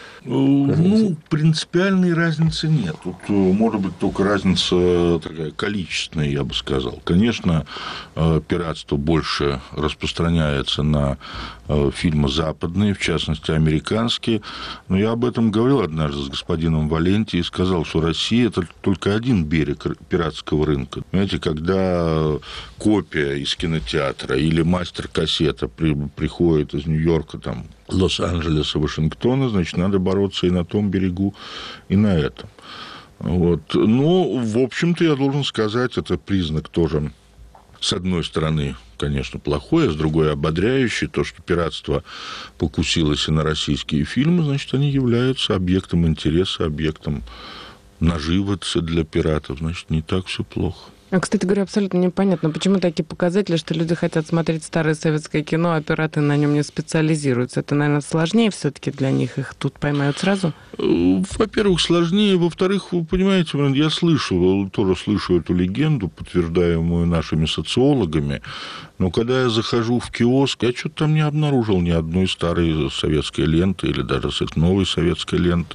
Speaker 7: Ну, принципиальной разницы нет. Тут может быть только разница такая количественная, я бы сказал. Конечно, пиратство больше распространяется на фильмы западные, в частности, американские. Но я об этом говорил однажды с господином Валенти и сказал, что Россия – это только один берег пиратского рынка. Понимаете, когда копия из кинотеатра или мастер-кассета при, приходит из Нью-Йорка, там, Лос-Анджелеса, Вашингтона, значит, надо бороться и на том берегу, и на этом. Вот. Но, в общем-то, я должен сказать, это признак тоже, с одной стороны, конечно, плохой, а с другой ободряющий. То, что пиратство покусилось и на российские фильмы, значит, они являются объектом интереса, объектом наживы для пиратов. Значит, не так все плохо.
Speaker 2: А, кстати говоря, абсолютно непонятно, почему такие показатели, что люди хотят смотреть старое советское кино, а пираты на нем не специализируются. Это, наверное, сложнее все-таки для них, их тут поймают сразу?
Speaker 7: Во-первых, сложнее. Во-вторых, вы понимаете, я слышу, тоже слышу эту легенду, подтверждаемую нашими социологами, но когда я захожу в киоск, я что-то там не обнаружил ни одной старой советской ленты или даже новой советской ленты.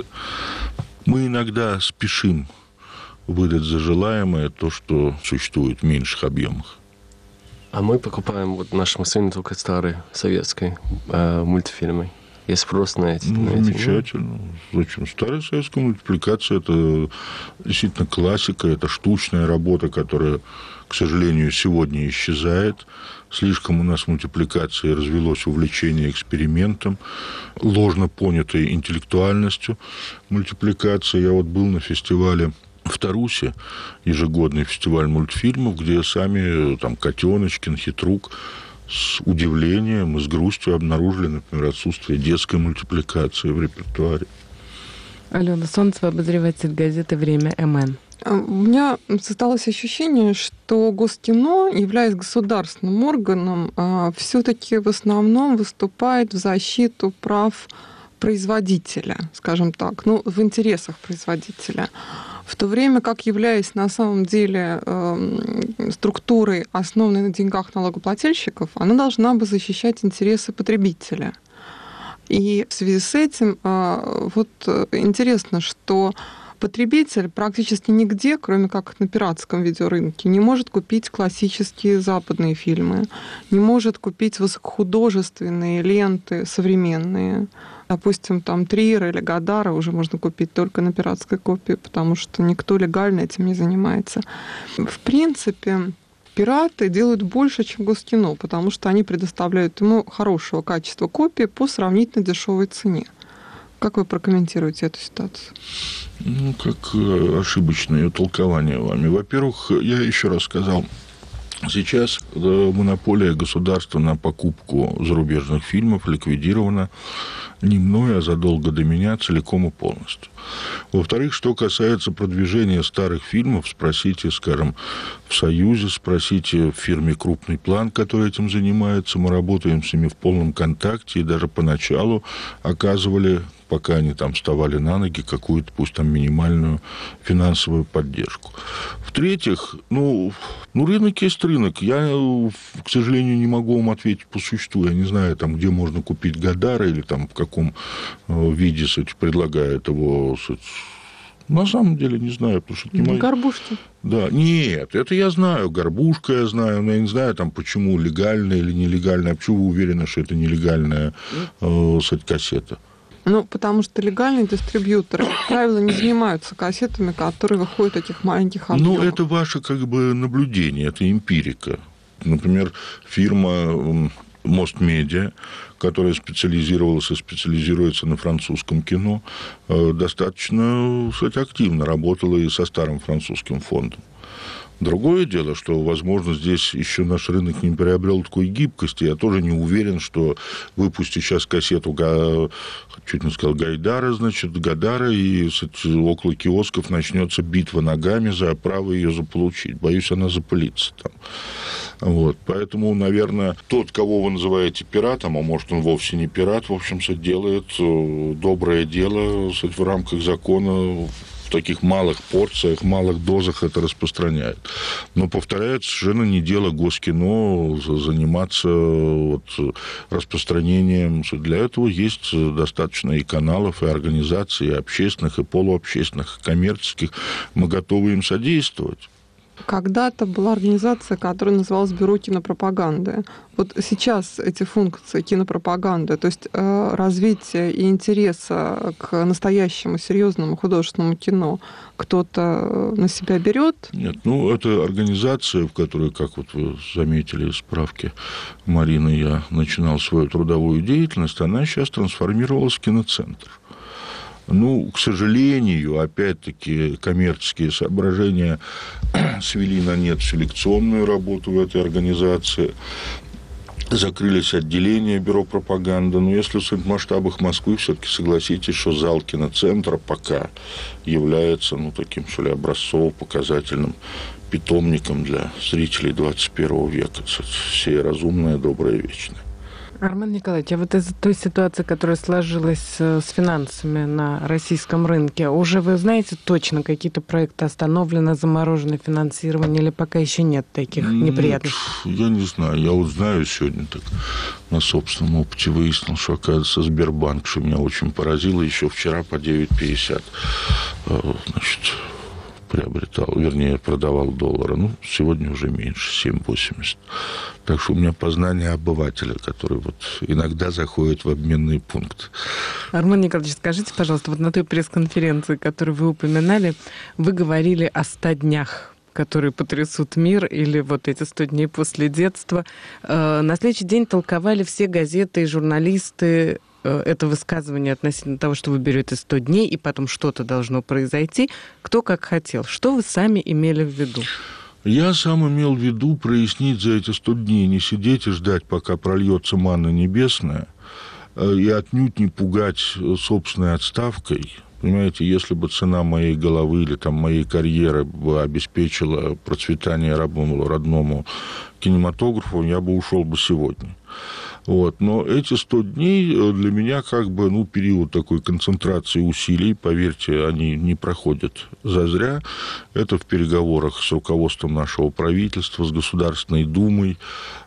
Speaker 7: Мы иногда спешим выдать за желаемое то, что существует в меньших объемах.
Speaker 9: А мы покупаем вот нашему сыну только старые советские э, мультфильмы. Есть спрос на эти.
Speaker 7: Ну,
Speaker 9: на эти,
Speaker 7: замечательно. Ну? Зачем? Старая советская мультипликация – это действительно классика, это штучная работа, которая, к сожалению, сегодня исчезает. Слишком у нас мультипликации развелось увлечение экспериментом, ложно понятой интеллектуальностью мультипликации. Я вот был на фестивале в Тарусе, ежегодный фестиваль мультфильмов, где сами там Котеночкин, Хитрук с удивлением и с грустью обнаружили, например, отсутствие детской мультипликации в репертуаре.
Speaker 2: Алена Солнцева, обозреватель газеты «Время эм эн».
Speaker 8: У меня создалось ощущение, что Госкино, являясь государственным органом, все-таки в основном выступает в защиту прав производителя, скажем так, ну, в интересах производителя. В то время как, являясь на самом деле э, структурой, основанной на деньгах налогоплательщиков, она должна бы защищать интересы потребителя. И в связи с этим э, вот интересно, что потребитель практически нигде, кроме как на пиратском видеорынке, не может купить классические западные фильмы, не может купить высокохудожественные ленты современные. Допустим, там Триера или Годара уже можно купить только на пиратской копии, потому что никто легально этим не занимается. В принципе, пираты делают больше, чем Госкино, потому что они предоставляют ему хорошего качества копии по сравнительно дешевой цене. Как вы прокомментируете эту ситуацию?
Speaker 7: Ну, как ошибочное толкование вами. Во-первых, я еще раз сказал, сейчас монополия государства на покупку зарубежных фильмов ликвидирована не мной, а задолго до меня целиком и полностью. Во-вторых, что касается продвижения старых фильмов, спросите, скажем, в Союзе, спросите в фирме «Крупный план», которая этим занимается. Мы работаем с ними в полном контакте и даже поначалу оказывали пока они там вставали на ноги, какую-то, пусть там минимальную финансовую поддержку. В-третьих, ну, ну, рынок есть рынок. Я, к сожалению, не могу вам ответить по существу. Я не знаю, там, где можно купить Гадара или там в каком виде, кстати, предлагает его, кстати, на самом деле не знаю, потому что это не мои...
Speaker 8: Горбушки? Да,
Speaker 7: нет, это я знаю, горбушка я знаю, но я не знаю, там, почему легальная или нелегальная, а почему вы уверены, что это нелегальная э, кассета?
Speaker 8: Ну, потому что легальные дистрибьюторы, как правило, не занимаются кассетами, которые выходят в этих маленьких объемах.
Speaker 7: Ну, это ваше, как бы, наблюдение, это эмпирика. Например, фирма «Мост Медиа», которая специализировалась и специализируется на французском кино, достаточно, кстати, активно работала и со старым французским фондом. Другое дело, что, возможно, здесь еще наш рынок не приобрел такой гибкости. Я тоже не уверен, что выпустить сейчас кассету, чуть не сказал, Гайдара, значит, Гадара, и около киосков начнется битва ногами за право ее заполучить. Боюсь, она запылится там. Вот. Поэтому, наверное, тот, кого вы называете пиратом, а может, он вовсе не пират, в общем, делает доброе дело в рамках закона, в таких малых порциях, малых дозах это распространяет. Но, повторяю, совершенно не дело Госкино заниматься вот распространением. Для этого есть достаточно и каналов, и организаций, и общественных, и полуобщественных, и коммерческих. Мы готовы им содействовать.
Speaker 8: Когда-то была организация, которая называлась Бюро кинопропаганды. Вот сейчас эти функции кинопропаганды, то есть э, развитие и интереса к настоящему серьезному художественному кино, кто-то на себя берет?
Speaker 7: Нет, ну это организация, в которой, как вот вы заметили из справки Марины, я начинал свою трудовую деятельность, она сейчас трансформировалась в киноцентр. Ну, к сожалению, опять-таки, коммерческие соображения свели на нет селекционную работу в этой организации. Закрылись отделения бюро пропаганды. Но если в масштабах Москвы, все-таки согласитесь, что зал киноцентра пока является, ну, таким, что ли, образцово-показательным питомником для зрителей двадцать первого века. Все разумное, доброе, вечное.
Speaker 2: Армен Николаевич, а вот из той ситуации, которая сложилась с финансами на российском рынке, уже вы знаете точно, какие-то проекты остановлены, заморожены финансирование, или пока еще нет таких неприятностей?
Speaker 7: Нет, я не знаю. Я вот знаю сегодня так на собственном опыте выяснил, что, оказывается, Сбербанк, что меня очень поразило, еще вчера по девять пятьдесят, значит, приобретал, вернее, продавал доллары. Ну, сегодня уже меньше, семь восемьдесят. Так что у меня познание обывателя, который вот иногда заходит в обменный пункт.
Speaker 2: Армен Николаевич, скажите, пожалуйста, вот на той пресс-конференции, которую вы упоминали, вы говорили о ста днях, которые потрясут мир, или вот эти сто дней после детства. На следующий день толковали все газеты и журналисты это высказывание относительно того, что вы берете сто дней, и потом что-то должно произойти, кто как хотел. Что вы сами имели в виду?
Speaker 7: Я сам имел в виду прояснить за эти сто дней, не сидеть и ждать, пока прольется манна небесная, и отнюдь не пугать собственной отставкой. Понимаете, если бы цена моей головы или там, моей карьеры бы обеспечила процветание родному, родному кинематографу, я бы ушел бы сегодня. Вот. Но эти сто дней для меня как бы, ну, период такой концентрации усилий, поверьте, они не проходят зазря. Это в переговорах с руководством нашего правительства, с Государственной Думой.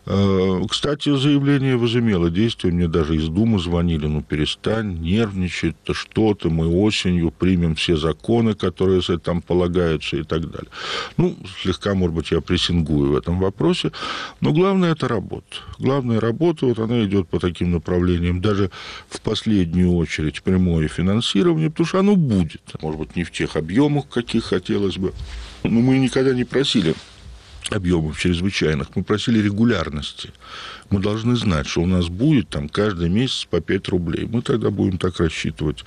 Speaker 7: Кстати, заявление возымело действие. Мне даже из Думы звонили: ну, перестань нервничать, то что ты, мы осенью примем все законы, которые там полагаются и так далее. Ну, слегка, может быть, я прессингую в этом вопросе, но главное – это работа. Главная работа, вот она идет по таким направлениям, даже в последнюю очередь прямое финансирование, потому что оно будет. Может быть, не в тех объемах, каких хотелось бы, но мы никогда не просили объемов чрезвычайных, мы просили регулярности. Мы должны знать, что у нас будет там каждый месяц по пять рублей. Мы тогда будем так рассчитывать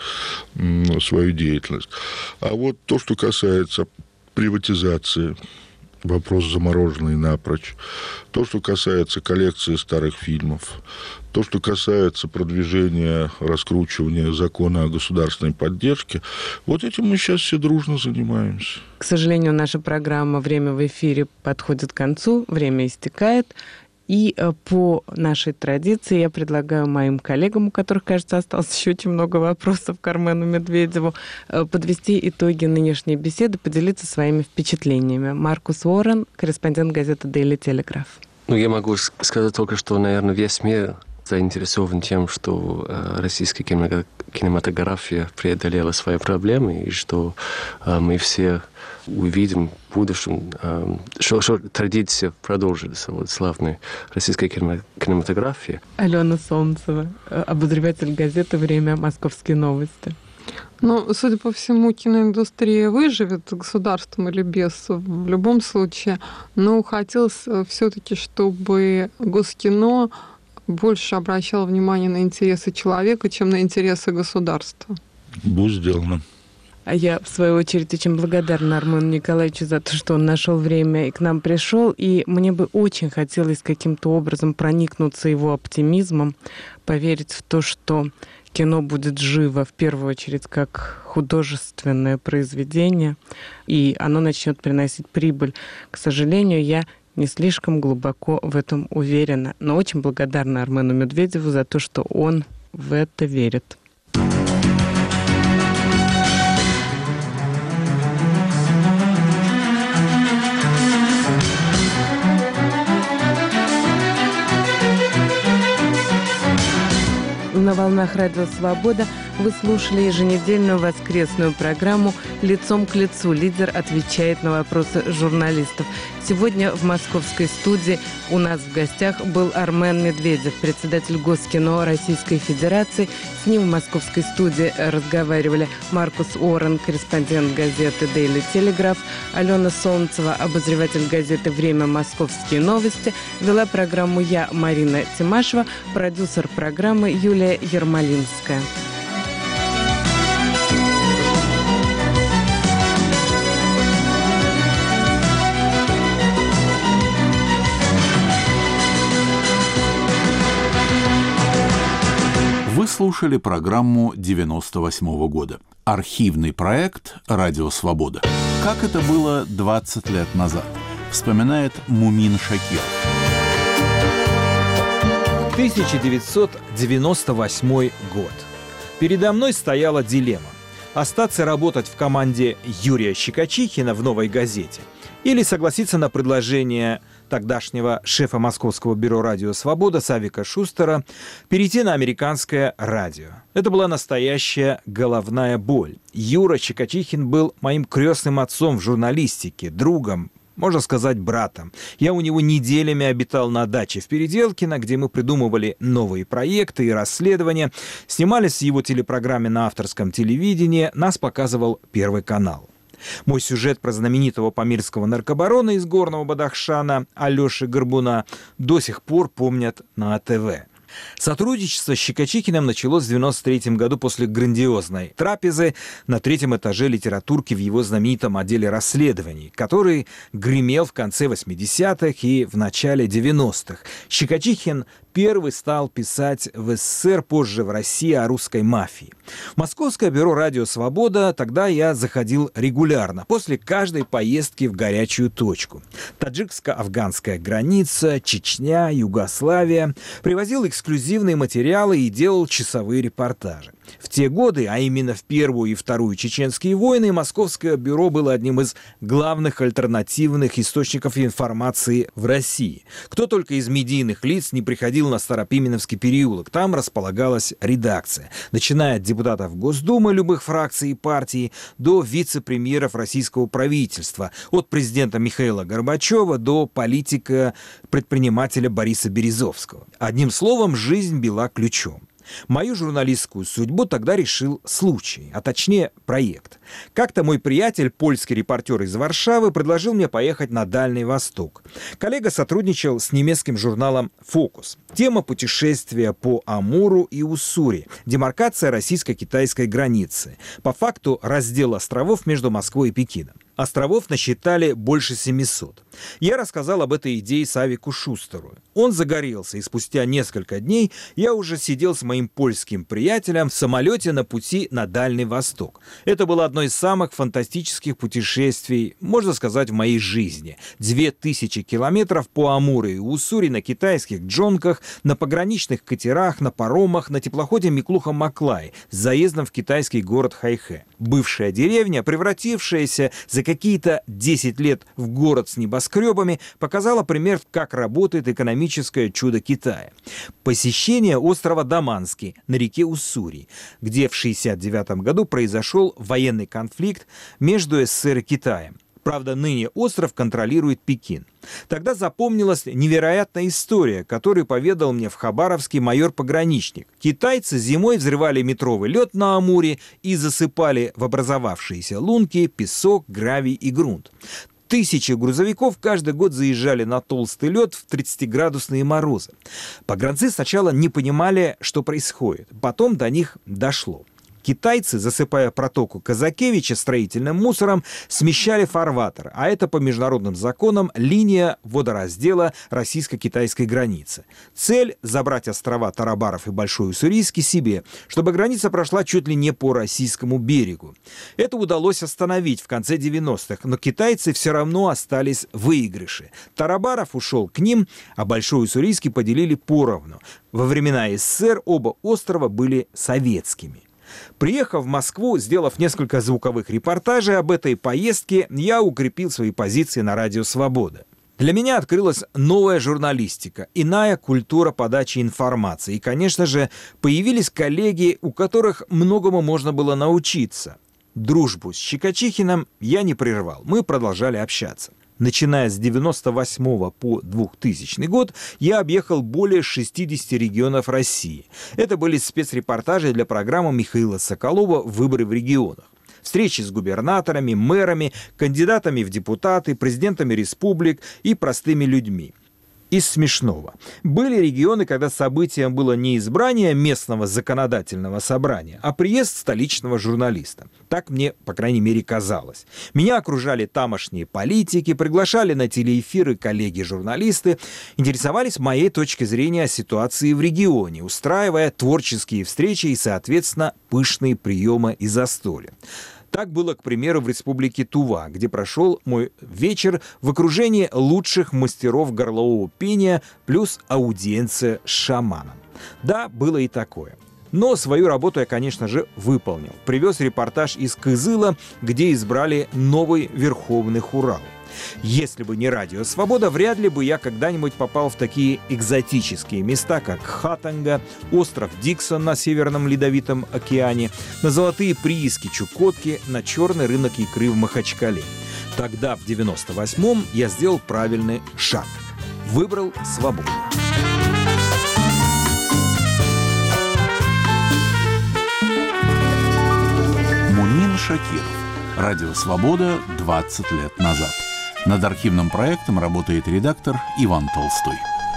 Speaker 7: свою деятельность. А вот то, что касается приватизации, вопрос замороженный напрочь. То, что касается коллекции старых фильмов, то, что касается продвижения, раскручивания закона о государственной поддержке, вот этим мы сейчас все дружно занимаемся.
Speaker 2: К сожалению, наша программа «Время в эфире» подходит к концу, время истекает. И по нашей традиции я предлагаю моим коллегам, у которых, кажется, осталось еще очень много вопросов к Армену Медведеву, подвести итоги нынешней беседы, поделиться своими впечатлениями. Маркус Уоррен, корреспондент газеты Daily Telegraph.
Speaker 9: Ну, я могу сказать только, что, наверное, весь мир заинтересован тем, что э, российская кинематография преодолела свои проблемы, и что э, мы все увидим в будущем, э, что, что традиция продолжится, вот славной российской кинематографии.
Speaker 2: Алена Солнцева, обозреватель газеты «Время», «Московские новости».
Speaker 8: Ну, судя по всему, киноиндустрия выживет государством или без, в любом случае. Но хотелось все-таки, чтобы Госкино больше обращало внимание на интересы человека, чем на интересы государства.
Speaker 7: Будет сделано.
Speaker 2: А я, в свою очередь, очень благодарна Армену Николаевичу за то, что он нашел время и к нам пришел. И мне бы очень хотелось каким-то образом проникнуться его оптимизмом, поверить в то, что кино будет живо, в первую очередь, как художественное произведение, и оно начнет приносить прибыль. К сожалению, я не слишком глубоко в этом уверена, но очень благодарна Армену Медведеву за то, что он в это верит. На волнах Радио Свобода вы слушали еженедельную воскресную программу «Лицом к лицу». Лидер отвечает на вопросы журналистов. Сегодня в московской студии у нас в гостях был Армен Медведев, председатель Госкино Российской Федерации. С ним в московской студии разговаривали Маркус Уоррен, корреспондент газеты Daily Telegraph, Алена Солнцева, обозреватель газеты «Время», «Московские новости». Вела программу я, Марина Тимашева, продюсер программы Юлия Ермолинская.
Speaker 1: Вы слушали программу девяносто восьмого года. Архивный проект «Радио Свобода». Как это было двадцать лет назад, вспоминает Мумин Шакиров.
Speaker 17: тысяча девятьсот девяносто восьмой год. Передо мной стояла дилемма: остаться работать в команде Юрия Щекочихина в «Новой газете» или согласиться на предложение тогдашнего шефа Московского бюро «Радио Свобода» Савика Шустера перейти на американское радио. Это была настоящая головная боль. Юра Щекочихин был моим крестным отцом в журналистике, другом, можно сказать, братом. Я у него неделями обитал на даче в Переделкино, где мы придумывали новые проекты и расследования, снимались в его телепрограмме на авторском телевидении, нас показывал Первый канал. Мой сюжет про знаменитого памирского наркобарона из Горного Бадахшана Алеши Горбуна до сих пор помнят на АТВ. Сотрудничество с Щекочихиным началось в девяносто третьем году после грандиозной трапезы на третьем этаже литературки в его знаменитом отделе расследований, который гремел в конце восьмидесятых и в начале девяностых. Щекочихин первый стал писать в СССР, позже в России, о русской мафии. В Московское бюро «Радио Свобода» тогда я заходил регулярно, после каждой поездки в горячую точку. Таджикско-афганская граница, Чечня, Югославия. Привозил эксклюзивные материалы и делал часовые репортажи. В те годы, а именно в Первую и Вторую чеченские войны, Московское бюро было одним из главных альтернативных источников информации в России. Кто только из медийных лиц не приходил на Старопименовский переулок, там располагалась редакция, начиная от депутатов Госдумы любых фракций и партий до вице-премьеров российского правительства, от президента Михаила Горбачева до политика-предпринимателя Бориса Березовского. Одним словом, жизнь била ключом. Мою журналистскую судьбу тогда решил случай, а точнее проект. Как-то мой приятель, польский репортер из Варшавы, предложил мне поехать на Дальний Восток. Коллега сотрудничал с немецким журналом «Фокус». Тема путешествия по Амуру и Уссури, демаркация российско-китайской границы, по факту раздел островов между Москвой и Пекином. Островов насчитали больше семисот. Я рассказал об этой идее Савику Шустеру. Он загорелся, и спустя несколько дней я уже сидел с моим польским приятелем в самолете на пути на Дальний Восток. Это было одно из самых фантастических путешествий, можно сказать, в моей жизни. Две тысячи километров по Амуру и Уссури на китайских джонках, на пограничных катерах, на паромах, на теплоходе Миклуха-Маклай с заездом в китайский город Хайхэ. Бывшая деревня, превратившаяся за какие-то десять лет в город с небоскребами, показала пример, как работает экономическое чудо Китая. Посещение острова Даманский на реке Уссури, где в шестьдесят девятом году произошел военный конфликт между СССР и Китаем. Правда, ныне остров контролирует Пекин. Тогда запомнилась невероятная история, которую поведал мне в Хабаровске майор-пограничник. Китайцы зимой взрывали метровый лед на Амуре и засыпали в образовавшиеся лунки песок, гравий и грунт. Тысячи грузовиков каждый год заезжали на толстый лед в тридцатиградусные морозы. Погранцы сначала не понимали, что происходит. Потом до них дошло. Китайцы, засыпая протоку Казакевича строительным мусором, смещали фарватер, а это по международным законам линия водораздела российско-китайской границы. Цель – забрать острова Тарабаров и Большой Уссурийский себе, чтобы граница прошла чуть ли не по российскому берегу. Это удалось остановить в конце девяностых, но китайцы все равно остались в выигрыше. Тарабаров ушел к ним, а Большой Уссурийский поделили поровну. Во времена СССР оба острова были советскими. Приехав в Москву, сделав несколько звуковых репортажей об этой поездке, я укрепил свои позиции на радио «Свобода». Для меня открылась новая журналистика, иная культура подачи информации. И, конечно же, появились коллеги, у которых многому можно было научиться. Дружбу с Щекочихиным я не прервал, мы продолжали общаться. Начиная с девяносто восьмого по двухтысячный год я объехал более шестидесяти регионов России. Это были спецрепортажи для программы Михаила Соколова «Выборы в регионах». Встречи с губернаторами, мэрами, кандидатами в депутаты, президентами республик и простыми людьми. Из смешного. Были регионы, когда событием было не избрание местного законодательного собрания, а приезд столичного журналиста. Так мне, по крайней мере, казалось. Меня окружали тамошние политики, приглашали на телеэфиры коллеги-журналисты, интересовались моей точкой зрения о ситуации в регионе, устраивая творческие встречи и, соответственно, пышные приемы и застолья. Так было, к примеру, в республике Тува, где прошел мой вечер в окружении лучших мастеров горлового пения плюс аудиенция с шаманом. Да, было и такое. Но свою работу я, конечно же, выполнил. Привез репортаж из Кызыла, где избрали новый Верховный Хурал. Если бы не радио «Свобода», вряд ли бы я когда-нибудь попал в такие экзотические места, как Хатанга, остров Диксон на Северном Ледовитом океане, на золотые прииски Чукотки, на черный рынок икры в Махачкале. Тогда, в девяносто восьмом, я сделал правильный шаг. Выбрал свободу.
Speaker 1: Мунин Шакиров. Радио «Свобода» двадцать лет назад. Над архивным проектом работает редактор Иван Толстой.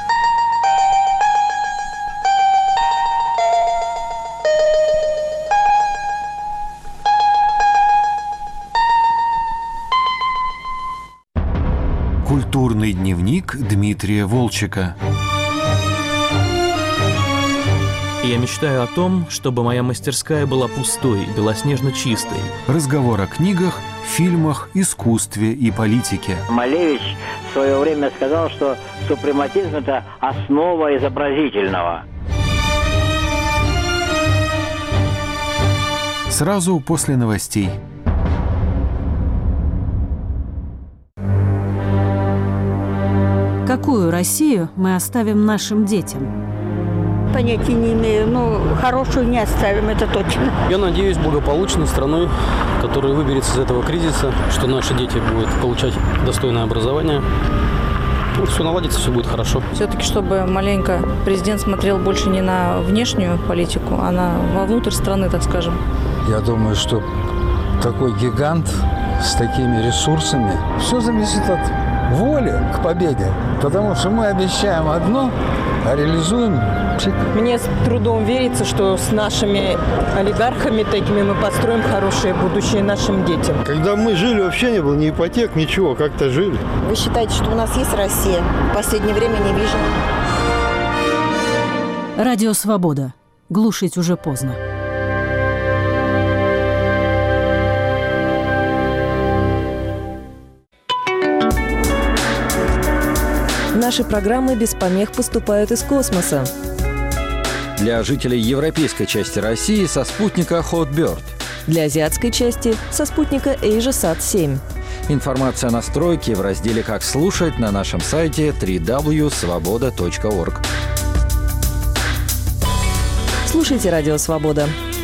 Speaker 18: Культурный дневник Дмитрия Волчека.
Speaker 19: Я мечтаю о том, чтобы моя мастерская была пустой, белоснежно чистой.
Speaker 18: Разговор о книгах, фильмах, искусстве и политике.
Speaker 20: Малевич в свое время сказал, что супрематизм – это основа изобразительного.
Speaker 18: Сразу после новостей.
Speaker 21: Какую Россию мы оставим нашим детям?
Speaker 22: Понятия не имею, но хорошую не оставим, это точно.
Speaker 23: Я надеюсь, благополучной страной, которая выберется из этого кризиса, что наши дети будут получать достойное образование. Ну, все наладится, все будет хорошо.
Speaker 24: Все-таки, чтобы маленько президент смотрел больше не на внешнюю политику, а на вовнутрь страны, так скажем.
Speaker 25: Я думаю, что такой гигант с такими ресурсами, все зависит от
Speaker 3: воли к победе, потому что мы обещаем одно, а реализуем.
Speaker 4: Мне с трудом верится, что с нашими олигархами такими мы построим хорошее будущее нашим детям.
Speaker 15: Когда мы жили, вообще не было ни ипотек, ничего, как-то жили.
Speaker 5: Вы считаете, что у нас есть Россия? В последнее время не вижу.
Speaker 21: Радио «Свобода». Глушить уже поздно.
Speaker 6: Наши программы без помех поступают из космоса.
Speaker 25: Для жителей европейской части России со спутника Hotbird.
Speaker 6: Для азиатской части со спутника AsiaSat семь.
Speaker 25: Информация о настройке в разделе «Как слушать» на нашем сайте дабл-ю дабл ю дабл ю точка свобода точка орг.
Speaker 6: Слушайте «Радио Свобода».